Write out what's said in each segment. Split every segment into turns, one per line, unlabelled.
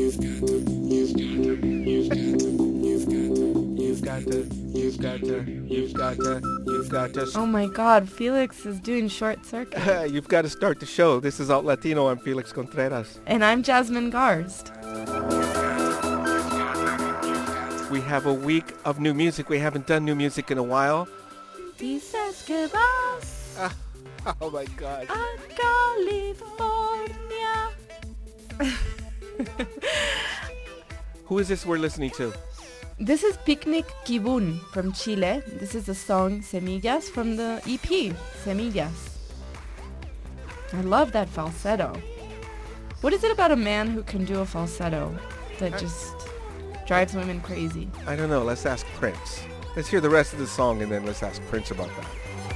You've got to.
Oh my God, Felix is doing short circuit.
You've got to start the show. This is Alt Latino. I'm Felix Contreras.
And I'm Jasmine Garst.
We have a week of new music. We haven't done new music in a while.
Dices que vas
Oh my God.
a California.
Who is this we're listening to?
This is Picnic Kibun from Chile. This is the song Semillas from the EP, Semillas. I love that falsetto. What is it about a man who can do a falsetto that just drives women crazy?
I don't know. Let's ask Prince. Let's hear the rest of the song and then let's ask Prince about that.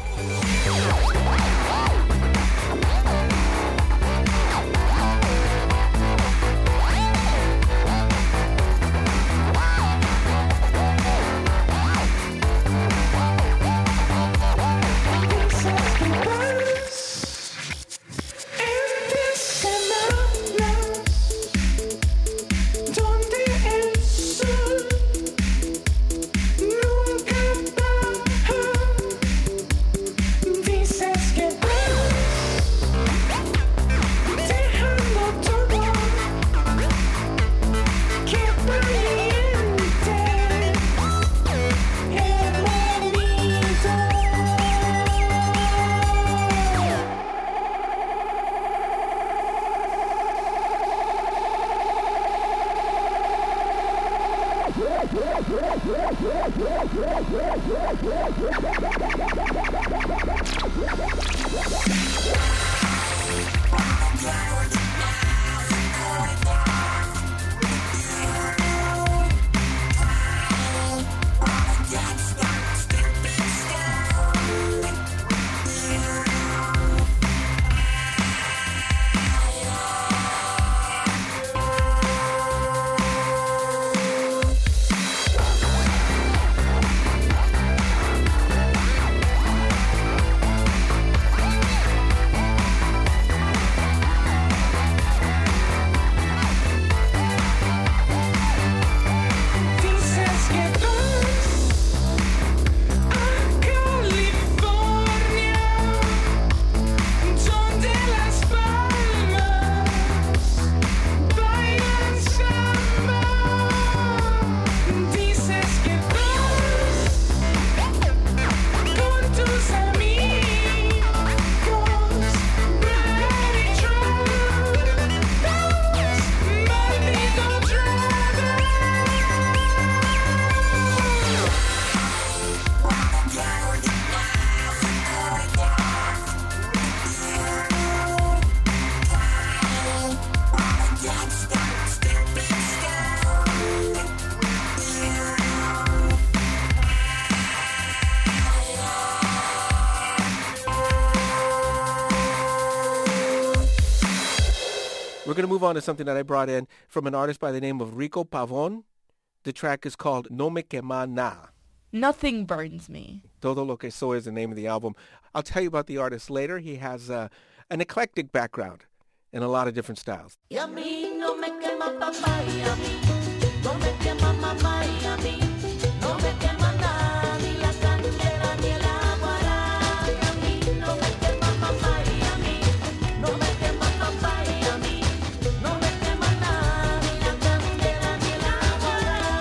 We're going to move on to something that I brought in from an artist by the name of Rico Pavon. The track is called No Me Quema Na.
Nothing burns me.
Todo Lo Que Soy is the name of the album. I'll tell you about the artist later. He has an eclectic background in a lot of different styles.
Y a mí no me quema papá y a mí no me quema mamá y a mí no me quema nada, ni la candela ni el agua. Y a mí no me quema mamá y a mí no me quema papá y a mí no me quema nada, ni la candela ni el agua.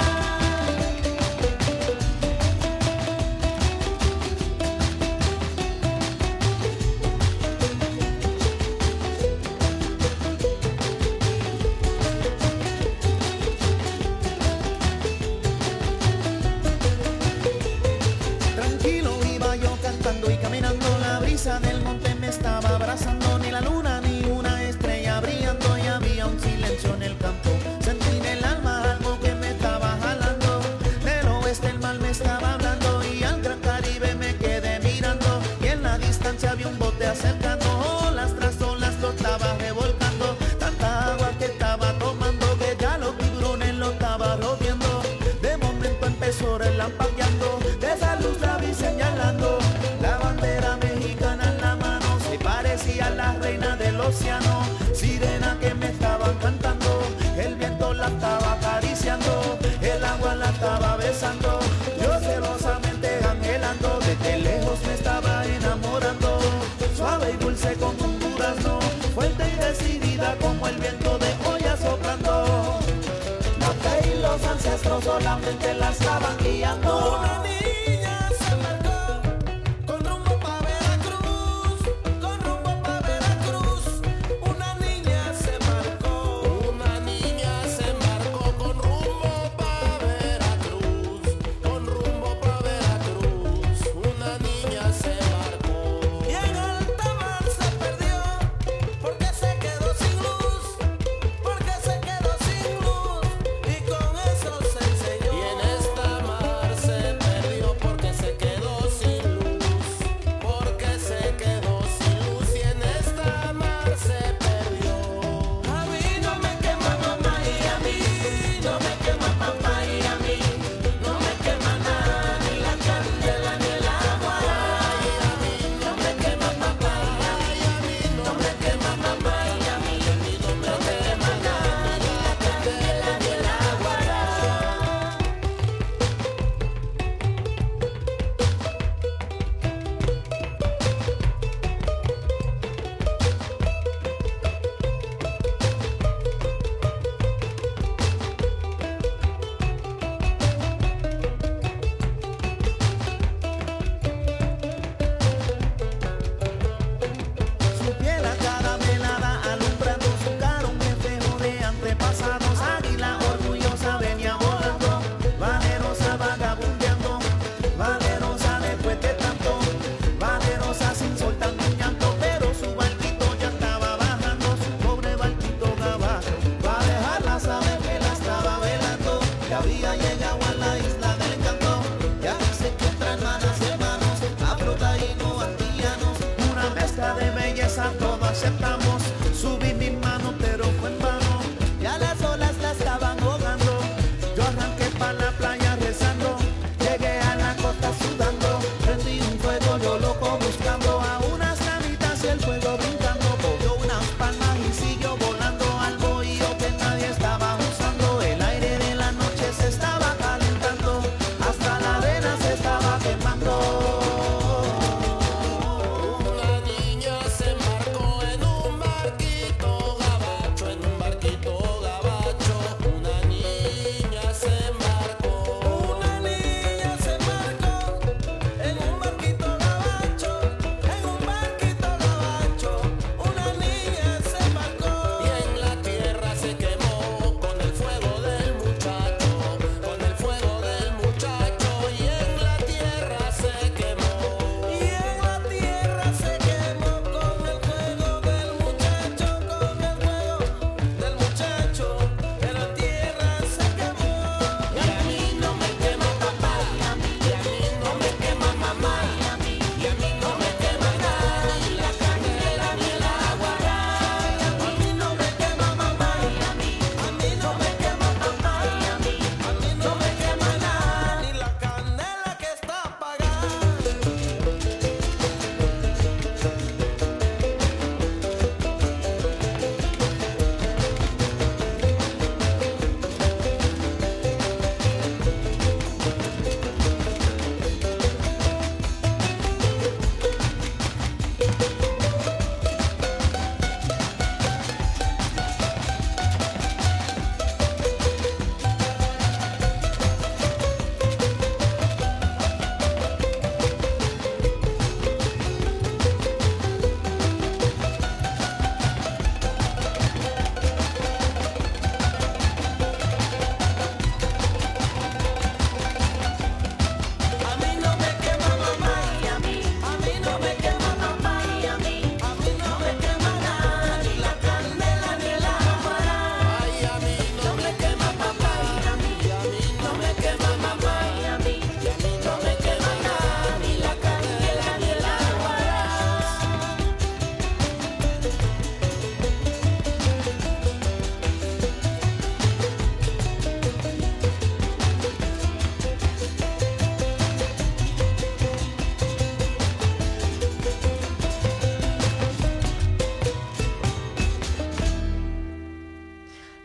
Tranquilo iba yo cantando y caminando, la brisa del monte me estaba abrazando, ni la luna ni una estrella brillando, y había un silencio en el campo. Sentí en el alma algo que me estaba jalando, del oeste el mal me estaba hablando, y al gran Caribe me quedé mirando, y en la distancia vi un bote acercando, olas tras olas lo estaba revolcando, tanta agua que estaba tomando que ya los tiburones lo estaba rodeando. De momento empezó relampagueando, de esa luz la vi señalando, la bandera mexicana en la la estaba acariciando, el agua la estaba besando, yo celosamente anhelando, desde lejos me estaba enamorando, suave y dulce como un durazno, fuerte y decidida como el viento de olla soplando. La fe y los ancestros solamente la estaban guiando. Una niña se embarcó con rumbo pa' Veracruz, con rumbo pa' Veracruz. Una niña se embarcó con rumbo pa' Veracruz, con rumbo pa' Veracruz. Una niña se embarcó y en alta mar se perdió porque se quedó sin luz, porque se quedó sin luz y con eso se enseñó. Y en esta mar se perdió porque se quedó sin luz, porque se quedó sin luz y en esta mar se perdió. A mí no me quema mamá y a mí no me quema papá y a mí no me quema nada, ni la candela ni el agua. Y a mí no me quema papá y a mí no me quema mamá y a mí no me quema nada, ni la candela ni el agua. Su piel acaramelada alumbrando su cara, un espejo de antepasados. Águila orgullosa venía volando, valerosa vagabundeando, valerosa después de tanto, valerosa sin soltar un llanto. Pero su barquito ya estaba bajando, su pobre barquito abajo, va a dejarla saber que la estaba velando, que había llegado a la isla del encanto. Ya se encuentran hermanas y hermanos, afrotaínos, antillanos, una mezcla de belleza, todo aceptamos. Subí mis manos, pero fue en vano, ya las olas la estaban ahogando. Yo arranqué para la playa rezando, llegué a la costa sudando, prendí un fuego, yo loco buscando a unas ganitas y el fuego brincando, cogió unas palmas y siguió volando al bohío que nadie estaba usando. El aire de la noche se estaba calentando, hasta la arena se estaba quemando. Una niña se embarcó en un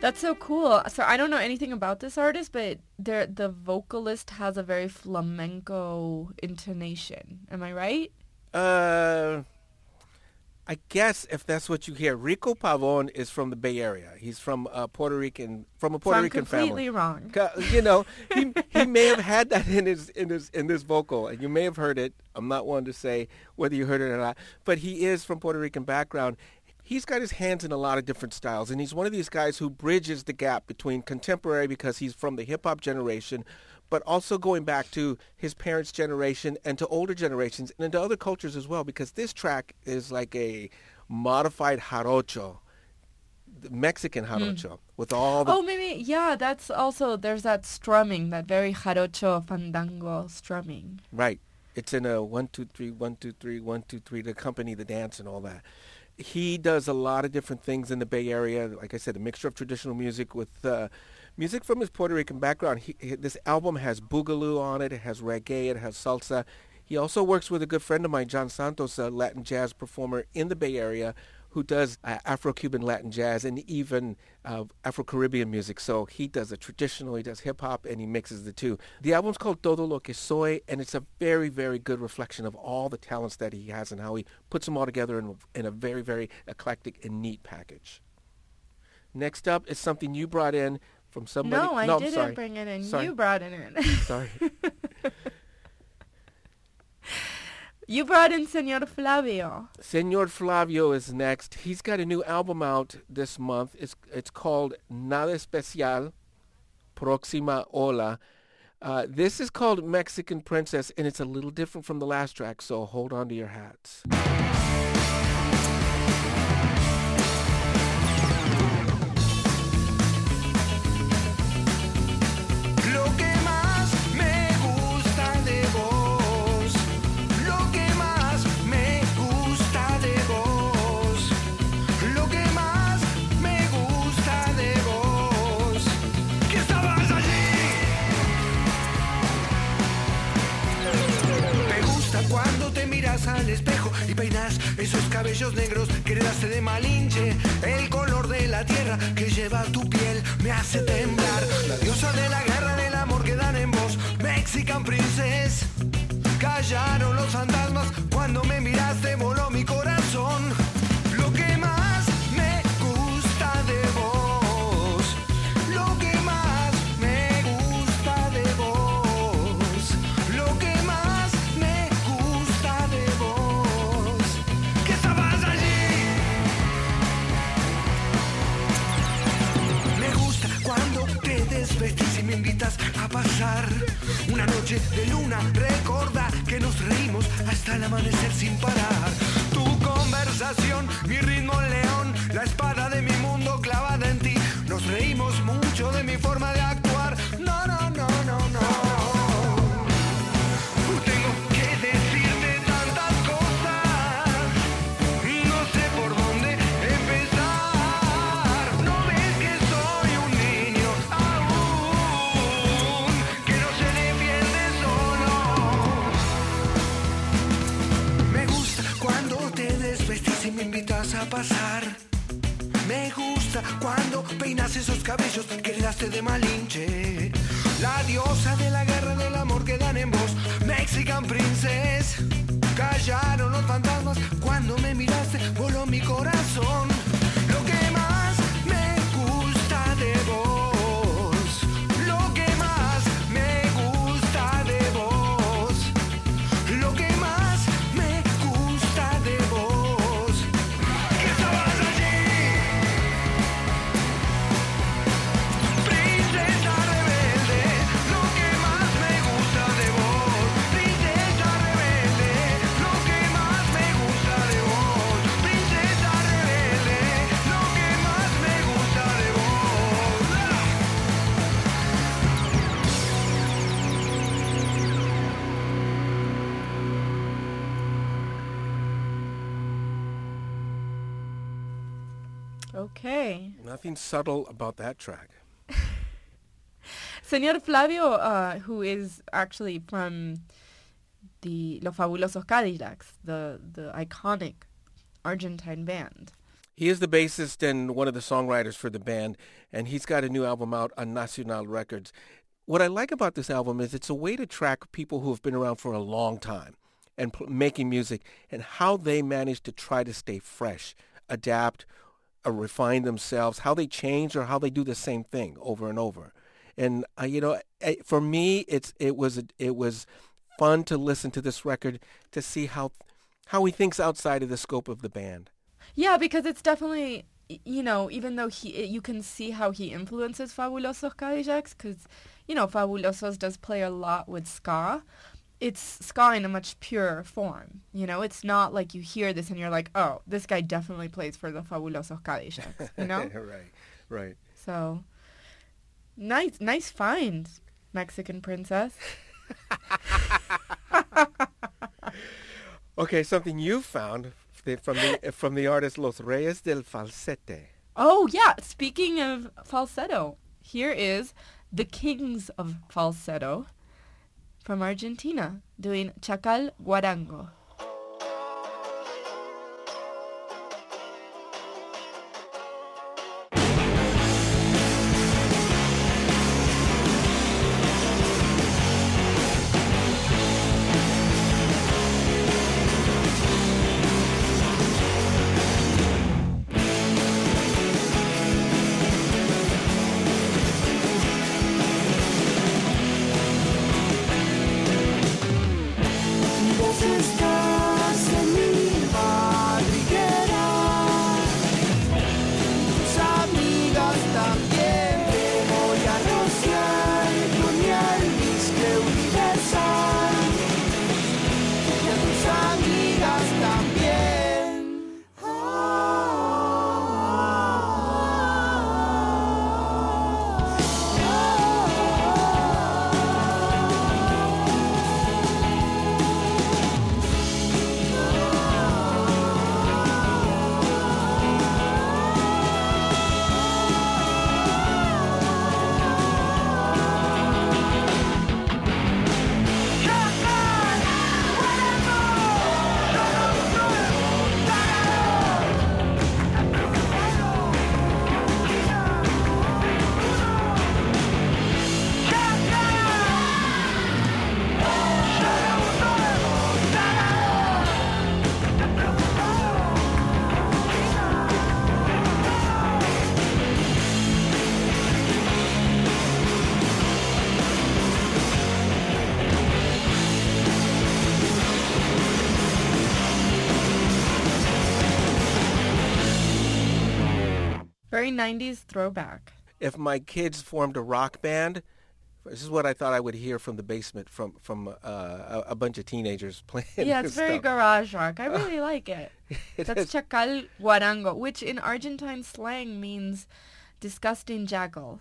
That's so cool. So I don't know anything about this artist, but the vocalist has a very flamenco intonation. Am I right?
I guess if that's what you hear, Rico Pavon is from the Bay Area. He's from Puerto Rican family.
I'm completely wrong.
You know, he may have had that in his vocal, and you may have heard it. I'm not one to say whether you heard it or not, but he is from Puerto Rican background. He's got his hands in a lot of different styles, and he's one of these guys who bridges the gap between contemporary, because he's from the hip-hop generation, but also going back to his parents' generation and to older generations and into other cultures as well, because this track is like a modified jarocho, the Mexican jarocho, with all the...
Oh, maybe, yeah, that's also, there's that strumming, that very jarocho fandango strumming.
Right. It's in a 1, 2, 3, 1, 2, 3, 1, 2, 3 to accompany the dance and all that. He does a lot of different things in the Bay Area. Like I said, a mixture of traditional music with music from his Puerto Rican background. This album has boogaloo on it. It has reggae. It has salsa. He also works with a good friend of mine, John Santos, a Latin jazz performer in the Bay Area, who does Afro-Cuban Latin jazz and even Afro-Caribbean music. So he does a traditional, he does hip-hop, and he mixes the two. The album's called Todo Lo Que Soy, and it's a very, very good reflection of all the talents that he has and how he puts them all together in a very, very eclectic and neat package. Next up is something you brought in from somebody.
No, I didn't bring it in.
Sorry.
You brought it in.
Sorry.
You brought in Senor Flavio.
Senor Flavio is next. He's got a new album out this month. It's called Nada Especial, Próxima Ola. This is called Mexican Princess, and it's a little different from the last track, so hold on to your hats.
Al espejo y peinas esos cabellos negros que heredaste de Malinche. El color de la tierra que lleva tu piel me hace temblar. La diosa de la guerra, del amor que dan en vos, Mexican Princess. Callaron los fantasmas cuando me miraste, voló mi corazón. Lo que más me gusta de vos, lo que más me gusta de vos, lo que más me gusta de vos, que estabas allí. Me gusta cuando te desvestís y me invitas a pasar una noche de luna. Recuerda que nos reímos hasta el amanecer sin parar. Tu conversación, mi ritmo león, la espada de mi mundo clavada en ti. Nos reímos mucho de mi forma de actuar. No, no, no, no, no. Tengo que decirte tantas cosas, no sé por dónde empezar. No ves que soy un niño aún, que no se defiende solo. Me gusta cuando te desvestís y me invitas a pasar. Me gusta cuando peinas esos cabellos que heredaste de Malinche. La diosa de la guerra, del amor que dan en vos, Mexican Princess. Callaron los fantasmas cuando me miraste, voló mi corazón. Lo que más me gusta de vos, lo que más me gusta de vos, lo que más me gusta de vos, que estabas allí. Princesa rebelde, lo que más me gusta de vos. Princesa rebelde, lo que más me gusta de vos. Princesa rebelde, lo que más me gusta de vos.
Okay.
Nothing subtle about that track.
Senor Flavio, who is actually from the Los Fabulosos Cadillacs, the iconic Argentine band.
He is the bassist and one of the songwriters for the band, and he's got a new album out on Nacional Records. What I like about this album is it's a way to track people who have been around for a long time and making music and how they manage to try to stay fresh, adapt, or refine themselves, how they change or how they do the same thing over and over. And for me, it was fun to listen to this record to see how he thinks outside of the scope of the band.
Yeah, because it's definitely, even though you can see how he influences Fabulosos Cadillacs, because, Fabulosos does play a lot with ska. It's ska in a much purer form. It's not like you hear this and you're like, oh, this guy definitely plays for the Fabulosos Cadillacs,
Right.
So, nice find, Mexican princess.
Okay, something you found from the artist Los Reyes del Falsete.
Oh, yeah. Speaking of falsetto, here is the Kings of Falsetto from Argentina doing Chacal Guarango. Very 90s throwback.
If my kids formed a rock band, this is what I thought I would hear from the basement from a bunch of teenagers playing.
Yeah, it's very garage rock. I really like it. That's Chacal Guarango, which in Argentine slang means disgusting jackal.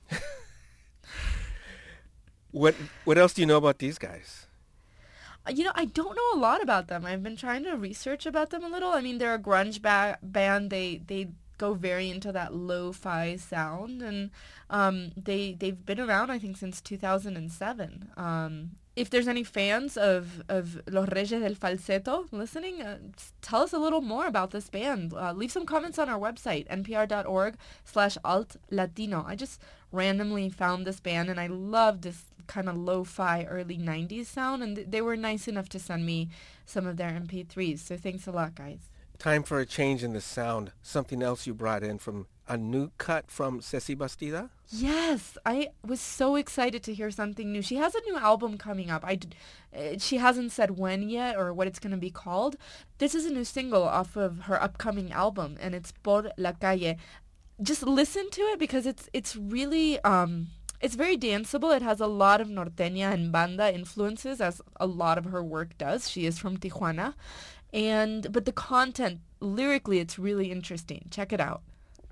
What else do you know about these guys?
I don't know a lot about them. I've been trying to research about them a little. I mean, they're a grunge band. They go very into that lo-fi sound, and they've been around, I think, since 2007. If there's any fans of Los Reyes del Falsetto listening, tell us a little more about this band. Leave some comments on our website, npr.org/alt-latino. I just randomly found this band, and I love this kind of lo-fi early 90s sound, and they were nice enough to send me some of their MP3s, so thanks a lot, guys.
Time for a change in the sound. Something else you brought in from a new cut from Ceci Bastida?
Yes, I was so excited to hear something new. She has a new album coming up. She hasn't said when yet or what it's going to be called. This is a new single off of her upcoming album, and it's Por la Calle. Just listen to it because it's really it's very danceable. It has a lot of norteña and banda influences, as a lot of her work does. She is from Tijuana. But the content, lyrically, it's really interesting. Check it out.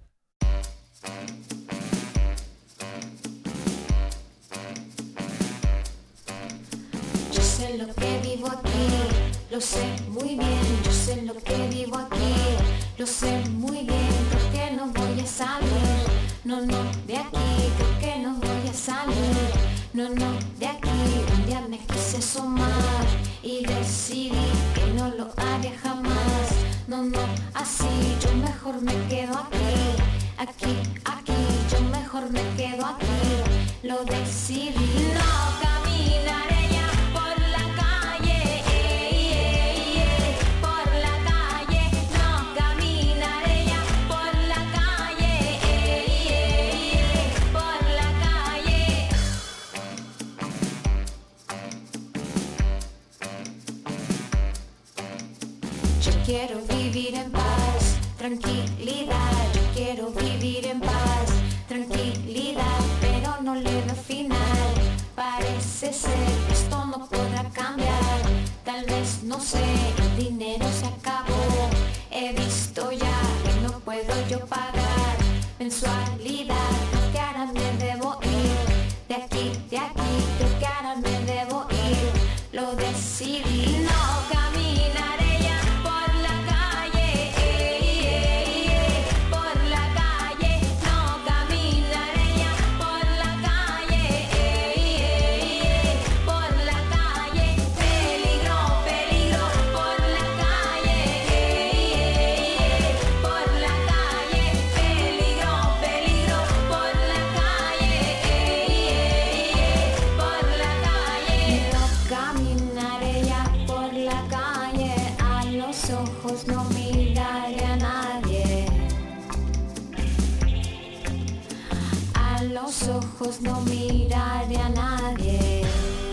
Yo sé lo que vivo aquí, lo sé muy bien. Yo sé lo que vivo aquí, lo sé muy bien. Creo que no voy a salir, no, de aquí. Creo que no voy a salir, no, de aquí. Un día me quise asomar y decidí que no lo haría jamás. no, no, así yo mejor me quedo aquí, aquí, aquí, yo mejor me quedo aquí, lo decidí. No caminaré ya por la calle, por la calle, no caminaré ya por la calle, por la calle. Yo quiero vivir en paz, tranquilidad. Yo quiero vivir en paz, tranquilidad, pero no le veo final. Parece ser que esto no podrá cambiar. Tal vez, no sé, el dinero se acabó. He visto ya que no puedo yo pagar mensualidad. Creo que ahora me debo ir de aquí, creo que ahora me debo ir. Lo decidí. No caminaré ya por la calle, por la calle. No caminaré ya por la calle, por la calle. Peligro, peligro, por la calle, por la calle. Peligro, peligro, por la calle, por la calle. No caminaré ya por la calle, a los ojos no miraré a nadie. A los ojos no miraré a nadie.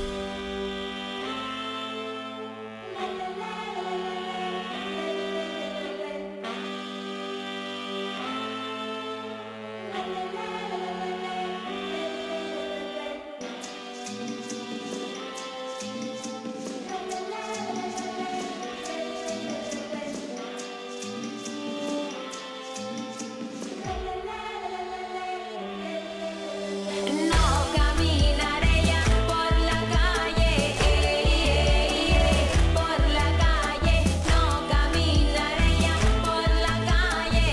No caminaré ya por la calle, por la calle. No caminaré ya por la calle,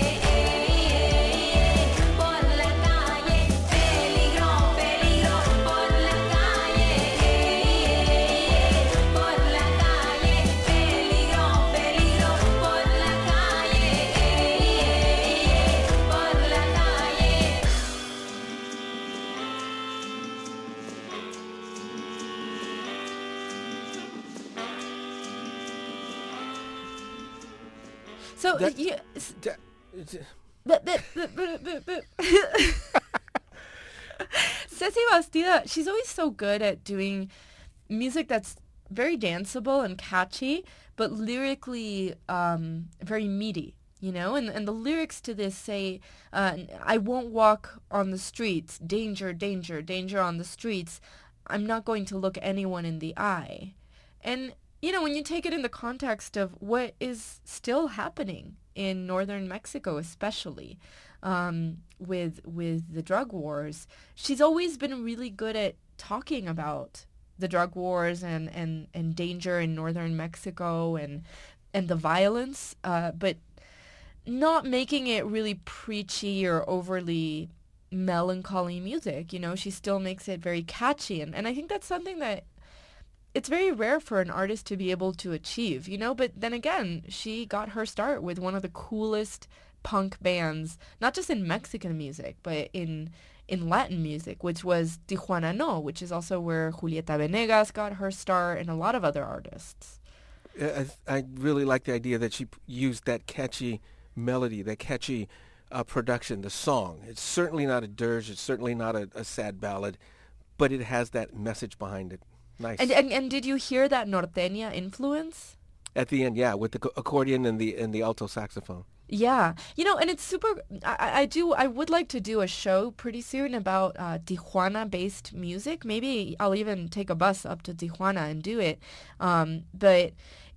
por la calle. Peligro, peligro, por la calle, por la calle. Peligro, peligro, por la calle, por la calle.
So
That-
you,
Da-
Ceci Bastida, she's always so good at doing music that's very danceable and catchy, but lyrically very meaty, you know? And the lyrics to this say, I won't walk on the streets, danger, danger, danger on the streets. I'm not going to look anyone in the eye. And, you know, when you take it in the context of what is still happening in northern Mexico especially, with the drug wars, she's always been really good at talking about the drug wars and danger in northern Mexico and the violence, but not making it really preachy or overly melancholy music. You know, she still makes it very catchy, and I think that's something that it's very rare for an artist to be able to achieve, you know. But then again, she got her start with one of the coolest punk bands, not just in Mexican music, but in Latin music, which was Tijuana No, which is also where Julieta Venegas got her start, and a lot of other artists.
I really like the idea that she used that catchy melody, that catchy production, the song. It's certainly not a dirge. It's certainly not a sad ballad, but it has that message behind it. Nice.
And did you hear that norteña influence?
At the end, yeah, with the accordion and the alto saxophone.
Yeah, you know, and it's super. I would like to do a show pretty soon about Tijuana-based music. Maybe I'll even take a bus up to Tijuana and do it. But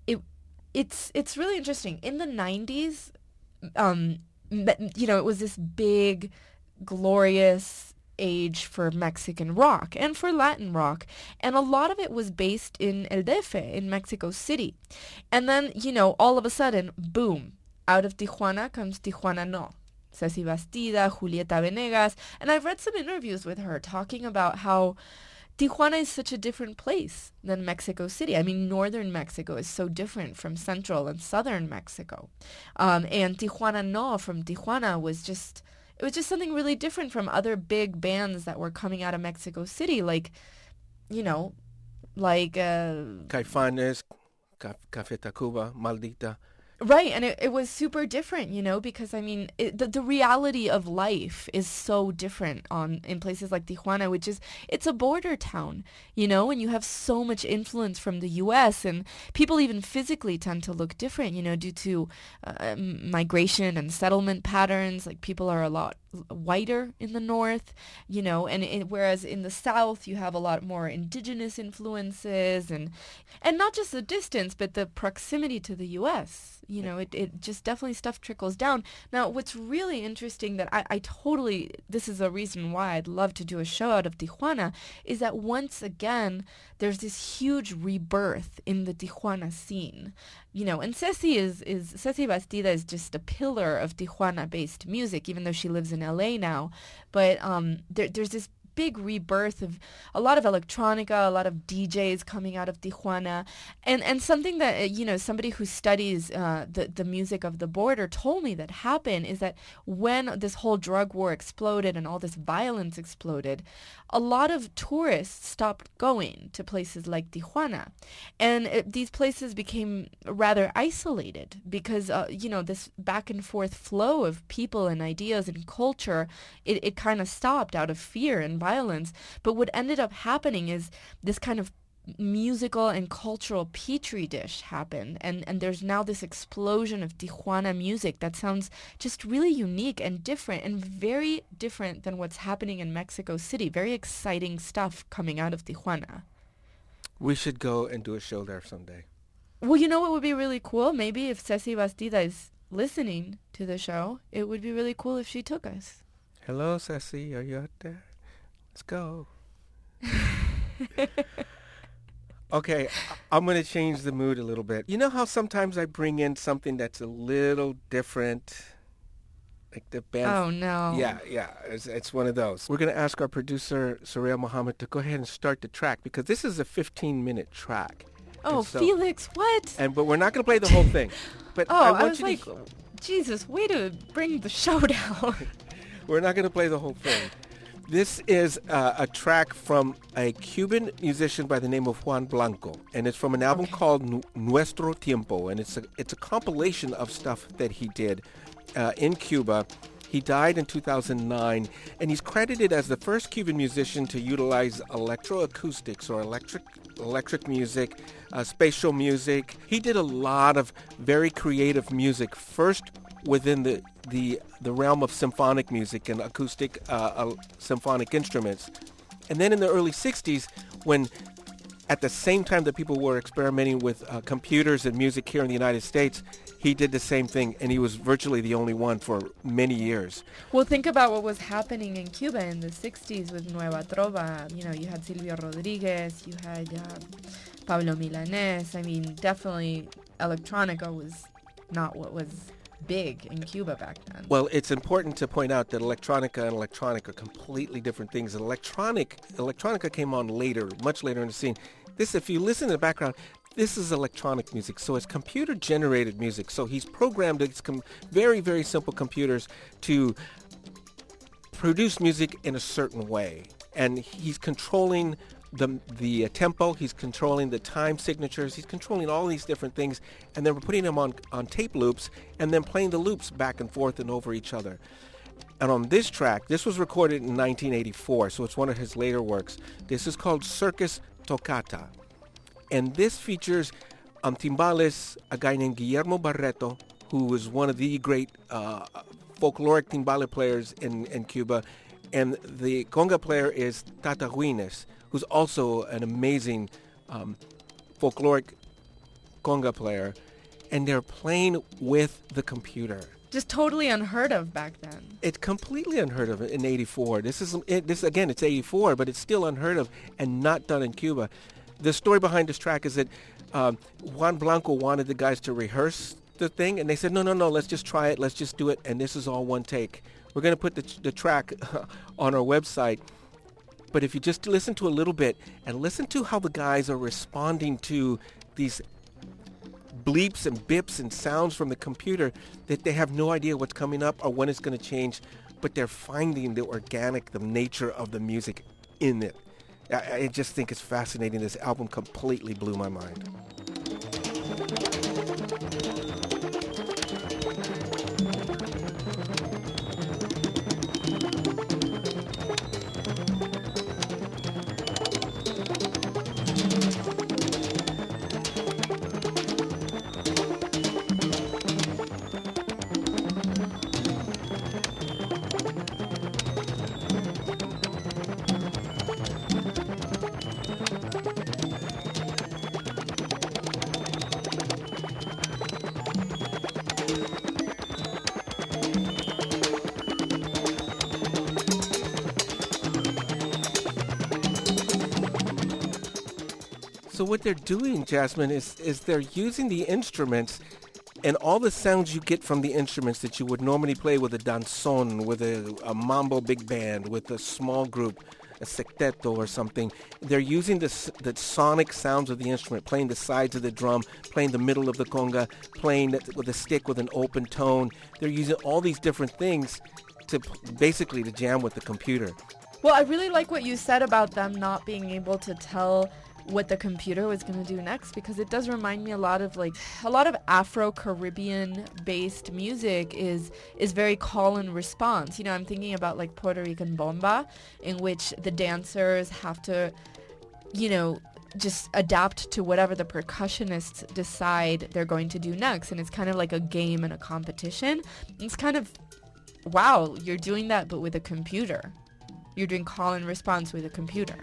it's really interesting. In the 90s, you know, it was this big, glorious age for Mexican rock and for Latin rock, and a lot of it was based in El DF, in Mexico City. And then, you know, all of a sudden, boom, out of Tijuana comes Tijuana No. Ceci Bastida, Julieta Venegas, and I've read some interviews with her talking about how Tijuana is such a different place than Mexico City. I mean, northern Mexico is so different from central and southern Mexico. And Tijuana No from Tijuana was just something really different from other big bands that were coming out of Mexico City, like, you know, like...
Caifanes, Café Tacuba, Maldita.
Right, and it was super different, you know, because, I mean, the reality of life is so different in places like Tijuana, it's a border town, you know, and you have so much influence from the U.S., and people even physically tend to look different, you know, due to migration and settlement patterns. Like, people are a lot whiter in the north, you know, and whereas in the south you have a lot more indigenous influences, and not just the distance, but the proximity to the U.S., you know, it just definitely stuff trickles down. Now, what's really interesting that I totally, this is a reason why I'd love to do a show out of Tijuana, is that once again, there's this huge rebirth in the Tijuana scene. You know, and Ceci Bastida is just a pillar of Tijuana-based music, even though she lives in LA now. But there's this big rebirth of a lot of electronica, a lot of DJs coming out of Tijuana, and something that, you know, somebody who studies the music of the border told me that happened is that when this whole drug war exploded and all this violence exploded, a lot of tourists stopped going to places like Tijuana, and these places became rather isolated because you know, this back and forth flow of people and ideas and culture, it kind of stopped out of fear and violence. But what ended up happening is this kind of musical and cultural petri dish happened, and there's now this explosion of Tijuana music that sounds just really unique and different, and very different than what's happening in Mexico City. Very exciting stuff coming out of Tijuana.
We should go and do a show there someday.
Well, you know what would be really cool? Maybe if Ceci Bastida is listening to the show, it would be really cool if she took us.
Hello, Ceci, are you out there? Let's go. Okay, I'm going to change the mood a little bit. You know how sometimes I bring in something that's a little different? Like the band.
Oh, no.
Yeah, it's one of those. We're going to ask our producer, Soraya Mohammed, to go ahead and start the track, because this is a 15-minute track.
Oh, Felix, what?
But we're not going to play the whole thing. But
I was like, Jesus, way to bring the show down.
We're not going to play the whole thing. This is a track from a Cuban musician by the name of Juan Blanco, and it's from an album called Nuestro Tiempo, and it's a compilation of stuff that he did in Cuba. He died in 2009, and he's credited as the first Cuban musician to utilize electroacoustics or electric music, spatial music. He did a lot of very creative music, first within the realm of symphonic music and acoustic symphonic instruments. And then in the early 60s, when at the same time that people were experimenting with computers and music here in the United States, he did the same thing, and he was virtually the only one for many years.
Well, think about what was happening in Cuba in the 60s with Nueva Trova. You know, you had Silvio Rodriguez, you had Pablo Milanés. I mean, definitely electronica was not what was big in Cuba back then.
Well, it's important to point out that electronica and electronic are completely different things. Electronica came on later, much later in the scene. This, if you listen to the background, this is electronic music, so it's computer-generated music. So he's programmed very, very simple computers to produce music in a certain way, and he's controlling the tempo, he's controlling the time signatures, he's controlling all these different things, and then we're putting them on tape loops and then playing the loops back and forth and over each other. And on this track, this was recorded in 1984, so it's one of his later works. This is called Circus Toccata, and this features timbales, a guy named Guillermo Barreto, who was one of the great folkloric timbale players in Cuba, and the conga player is Tata Guines, who's also an amazing folkloric conga player, and they're playing with the computer.
Just totally unheard of back then.
It's completely unheard of in 84. This again, it's 84, but it's still unheard of and not done in Cuba. The story behind this track is that Juan Blanco wanted the guys to rehearse the thing, and they said, no, let's just try it, let's just do it, and this is all one take. We're going to put the track on our website. But if you just listen to a little bit and listen to how the guys are responding to these bleeps and bips and sounds from the computer, that they have no idea what's coming up or when it's going to change, but they're finding the organic, the nature of the music in it. I just think it's fascinating. This album completely blew my mind. So what they're doing, Jasmine, is they're using the instruments and all the sounds you get from the instruments that you would normally play with a danzón, with a mambo big band, with a small group, a secteto or something. They're using the sonic sounds of the instrument, playing the sides of the drum, playing the middle of the conga, playing with a stick with an open tone. They're using all these different things to basically to jam with the computer.
Well, I really like what you said about them not being able to tell what the computer was going to do next, because it does remind me a lot of Afro-Caribbean based music is very call and response. You know, I'm thinking about like Puerto Rican bomba, in which the dancers have to, you know, just adapt to whatever the percussionists decide they're going to do next. And it's kind of like a game and a competition. It's kind of, wow, you're doing that but with a computer. You're doing call and response with a computer.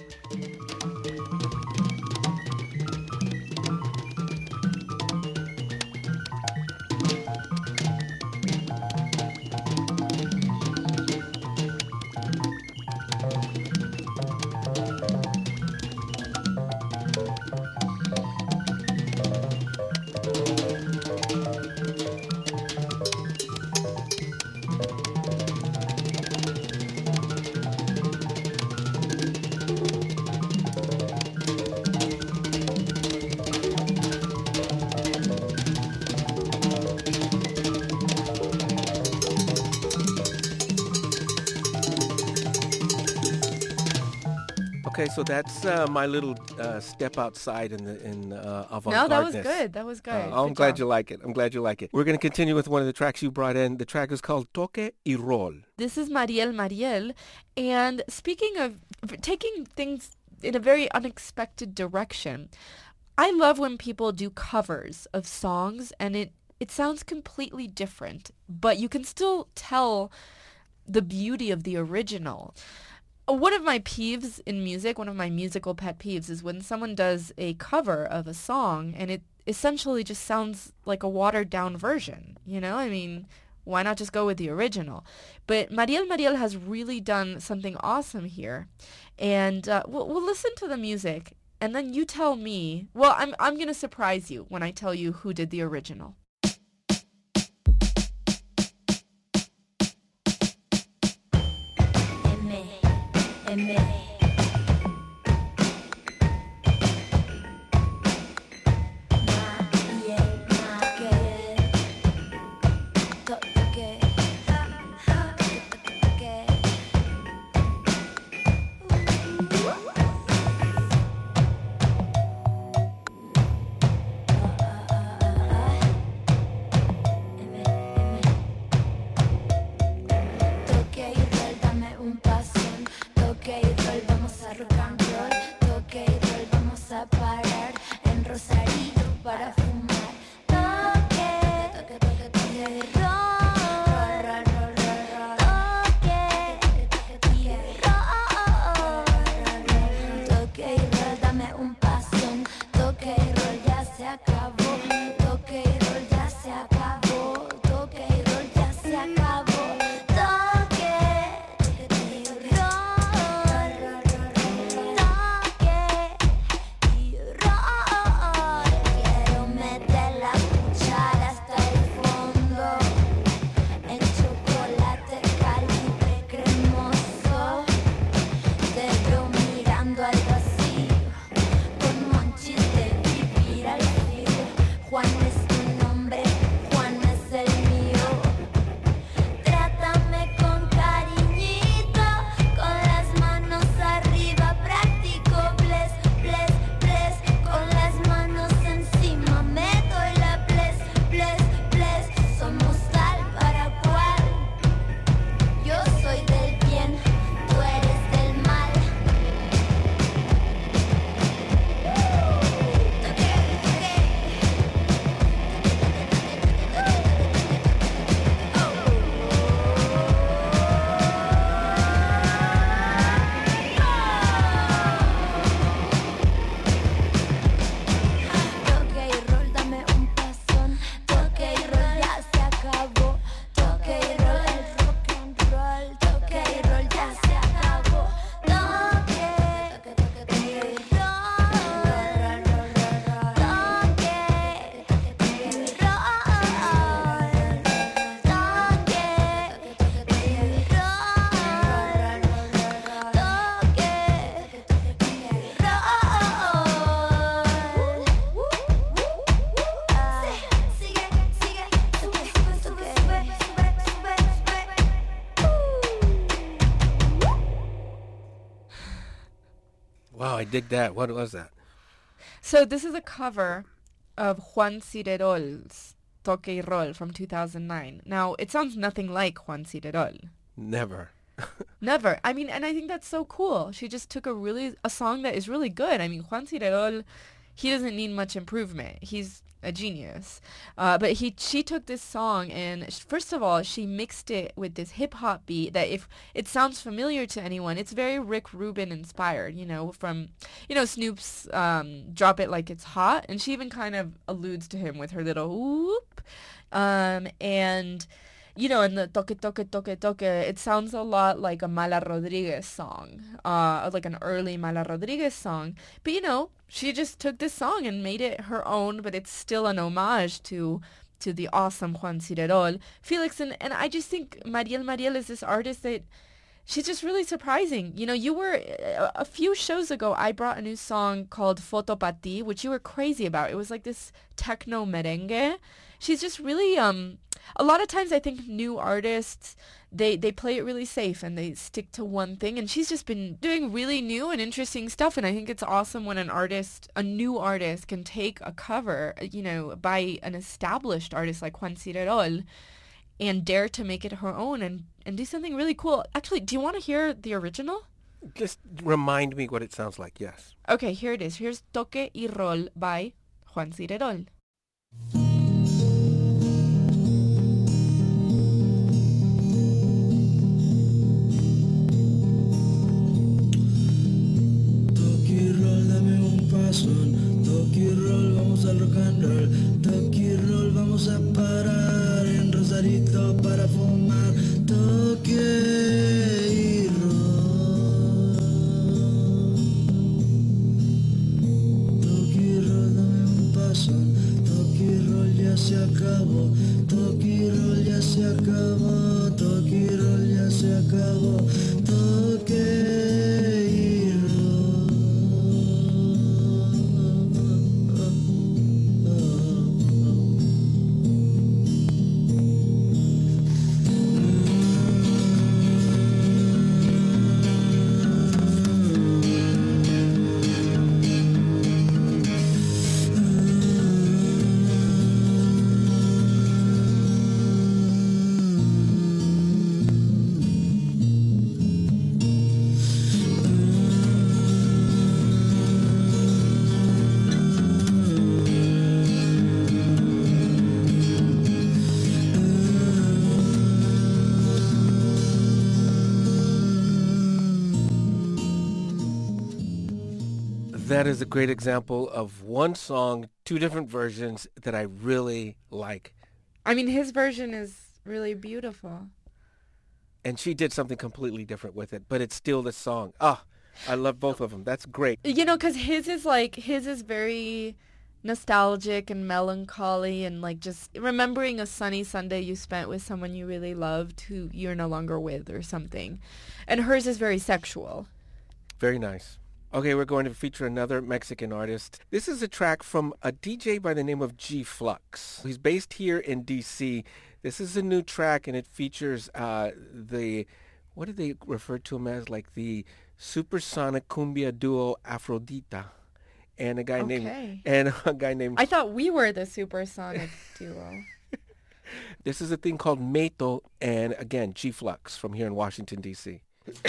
Okay, so that's my little step outside in avant-gardeness.
No, that was good. That was good.
I'm glad you like it. I'm glad you like it. We're going to continue with one of the tracks you brought in. The track is called Toque y Roll.
This is Mariel. And speaking of taking things in a very unexpected direction, I love when people do covers of songs and it sounds completely different, but you can still tell the beauty of the original. One of my peeves in music, one of my musical pet peeves, is when someone does a cover of a song and it essentially just sounds like a watered-down version, you know? I mean, why not just go with the original? But Mariel has really done something awesome here. And we'll listen to the music, and then you tell me. Well, I'm going to surprise you when I tell you who did the original.
Wow, I dig that. What was that?
So this is a cover of Juan Cirerol's Toque y Roll from 2009. Now, it sounds nothing like Juan Cirerol.
Never.
Never. I mean, and I think that's so cool. She just took a song that is really good. I mean, Juan Cirerol, he doesn't need much improvement. He's a genius. But she took this song and first of all, she mixed it with this hip hop beat that if it sounds familiar to anyone, it's very Rick Rubin inspired, from, Snoop's Drop It Like It's Hot. And she even kind of alludes to him with her little whoop. And the toque, toque, toque, toque, it sounds a lot like a Mala Rodriguez song, like an early Mala Rodriguez song. But, she just took this song and made it her own, but it's still an homage to the awesome Juan Cirerol. Felix, and I just think Mariel is this artist that she's just really surprising. You were, a few shows ago, I brought a new song called Foto Pa Ti, which you were crazy about. It was like this techno merengue. She's just really, a lot of times I think new artists, they play it really safe and they stick to one thing. And she's just been doing really new and interesting stuff. And I think it's awesome when a new artist can take a cover, by an established artist like Juan Cirerol and dare to make it her own and do something really cool. Actually, do you want to hear the original?
Just remind me what it sounds like, yes.
Okay, here it is. Here's Toque y Roll by Juan Cirerol.
Toque y roll, vamos al rock and roll. Toque y roll, vamos a parar en Rosarito para fumar. Toque y roll. Toque y roll, dame un paso. Toque y roll, ya se acabó. Toque y roll, ya se acabó. Toque y roll, ya se acabó. Toque.
That is a great example of one song, two different versions that I really like.
I mean, his version is really beautiful.
And she did something completely different with it, but it's still the song. Ah, I love both of them. That's great.
Because his is very nostalgic and melancholy and like just remembering a sunny Sunday you spent with someone you really loved who you're no longer with or something. And hers is very sexual.
Very nice. Okay, we're going to feature another Mexican artist. This is a track from a DJ by the name of G Flux. He's based here in D.C. This is a new track, and it features what do they refer to him as? Like the supersonic cumbia duo Afrodita. And a guy named...
I thought we were the supersonic duo.
This is a thing called Meto, and again, G Flux from here in Washington, D.C.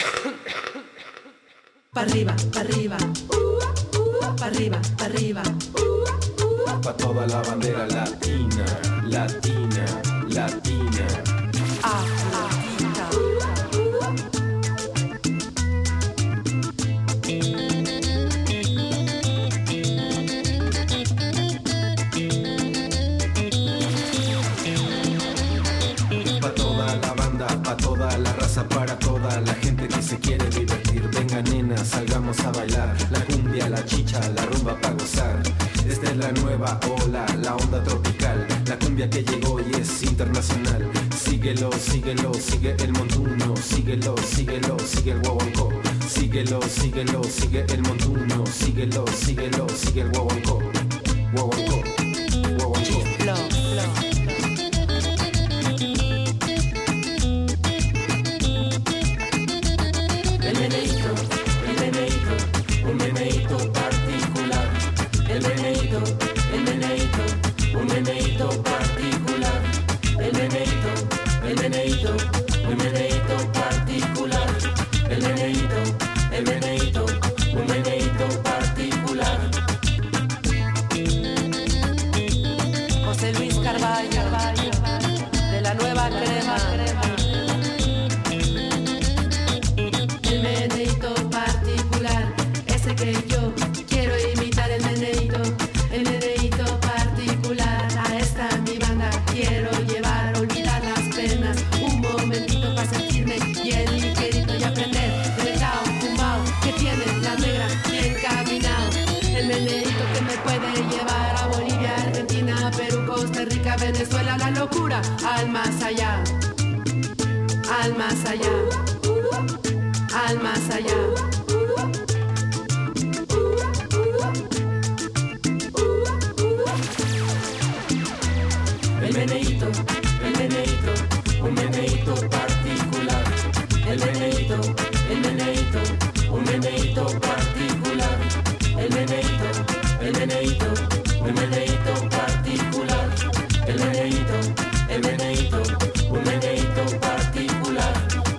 Pa' arriba, pa' arriba, pa' arriba, pa' arriba,
pa' toda la bandera latina, latina, latina. Pa' toda la banda, pa' toda la raza, para toda la gente que se quiere divertir. Venga nena, salgamos a bailar. La cumbia, la chicha, la rumba pa' gozar. Esta es la nueva ola, la onda tropical. La cumbia que llegó y es internacional. Síguelo, síguelo, sigue el montuno. Síguelo, síguelo, sigue el guaguancó. Síguelo, síguelo, sigue el montuno. Síguelo, síguelo, sigue el guaguancó. Guaguancó, guaguancó. Un meneíto,
locura, al más allá, al más allá, al más allá.
El meneíto, un meneíto particular. El meneíto, un meneíto particular. El meneíto, un meneíto particular. El meneíto, un meneíto particular.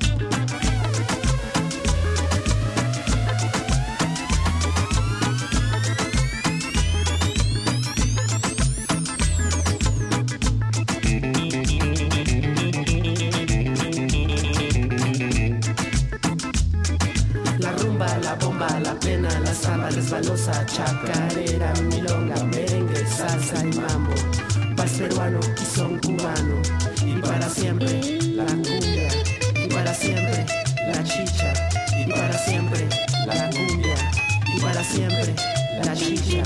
La rumba, la bomba, la plena, la samba resbalosa, chacarera, milonga, merengue, salsa y mambo. Vals peruano y son cubano. Y para siempre la cumbia. Y para siempre la chicha. Y para siempre la cumbia. Y para siempre la chicha.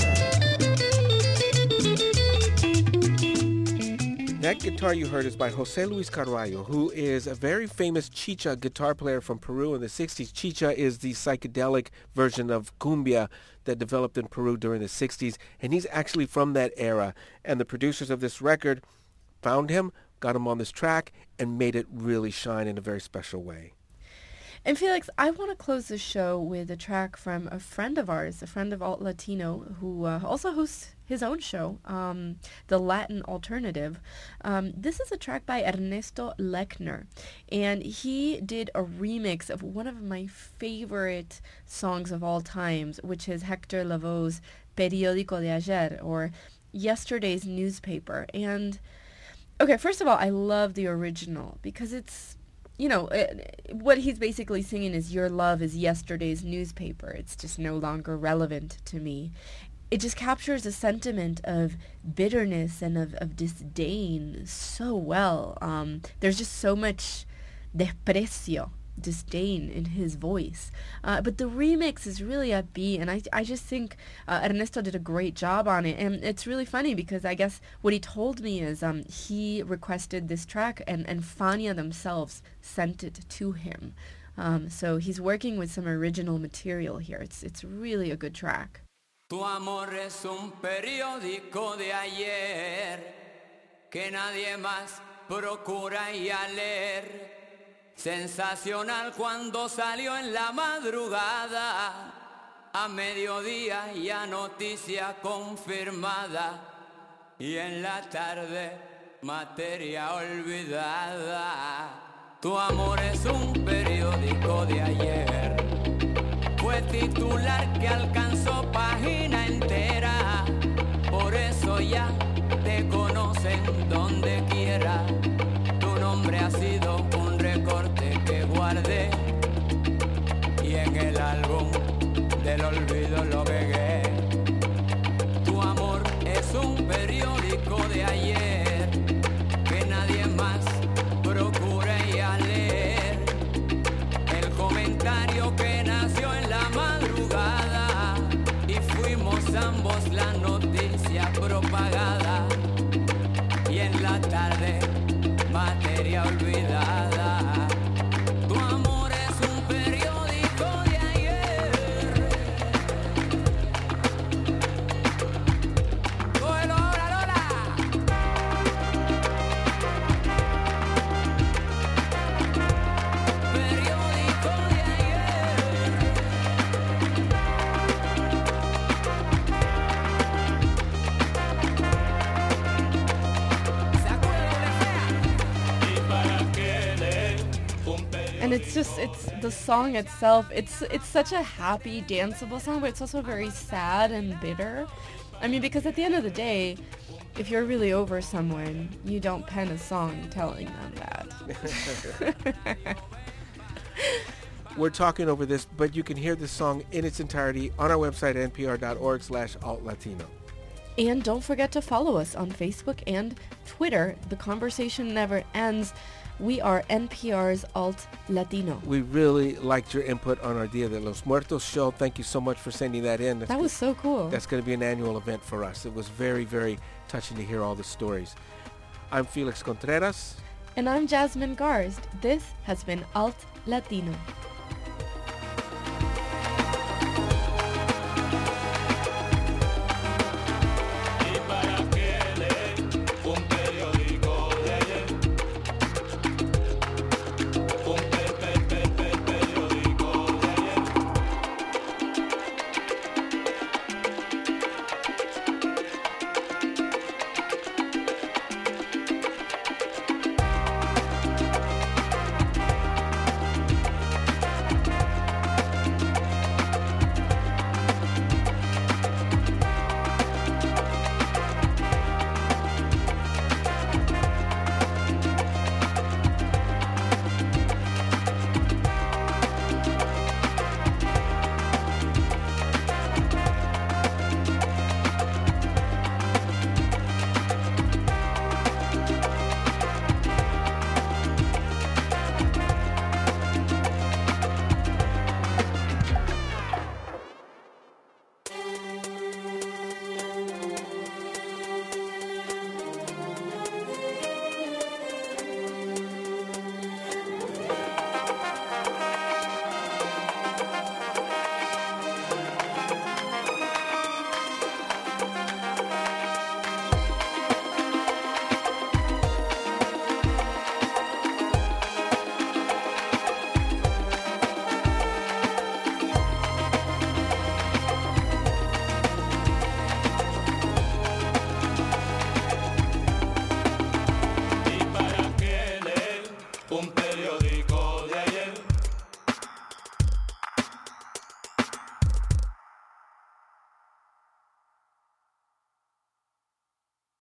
That guitar you heard is by Jose Luis Carballo, who is a very famous chicha guitar player from Peru in the 60s. Chicha is the psychedelic version of cumbia that developed in Peru during the 60s, and he's actually from that era. And the producers of this record found him, got him on this track, and made it really shine in a very special way.
And Felix, I want to close the show with a track from a friend of ours, a friend of Alt Latino, who also hosts his own show, The Latin Alternative. This is a track by Ernesto Lechner, and he did a remix of one of my favorite songs of all times, which is Hector Lavoe's Periódico de Ayer, or Yesterday's Newspaper. And, okay, first of all, I love the original, because it's, you know, what he's basically singing is your love is yesterday's newspaper. It's just no longer relevant to me. It just captures a sentiment of bitterness and of disdain so well. There's just so much desprecio, disdain in his voice. But the remix is really upbeat, and I just think Ernesto did a great job on it. And it's really funny because I guess what he told me is he requested this track, and Fania themselves sent it to him. So he's working with some original material here. It's really a good track.
Tu amor es un periódico de ayer que nadie más procura y a leer. Sensacional cuando salió en la madrugada, a mediodía ya noticia confirmada, y en la tarde materia olvidada. Tu amor es un periódico de ayer, fue titular que alcanzó página entera, por eso ya te conocen donde quiera. Tu nombre ha sido un recorte que guardé y en el álbum del olvido lo pegué. Tu amor es un periódico de ayer que nadie más procura y a leer. El comentario que nació en la madrugada y fuimos ambos la noticia propagada, y en la tarde materia olvidada. Tu amor es un periódico de ayer. ¡Cógelo ahora, Lola! Periódico de ayer.
And it's the song itself, it's such a happy, danceable song, but it's also very sad and bitter. I mean, because at the end of the day, if you're really over someone, you don't pen a song telling them that.
We're talking over this, but you can hear this song in its entirety on our website, npr.org/altlatino.
And don't forget to follow us on Facebook and Twitter. The conversation never ends. We are NPR's Alt Latino.
We really liked your input on our Dia de los Muertos show. Thank you so much for sending that in.
That was so cool.
That's going to be an annual event for us. It was very, very touching to hear all the stories. I'm Felix Contreras.
And I'm Jasmine Garst. This has been Alt Latino.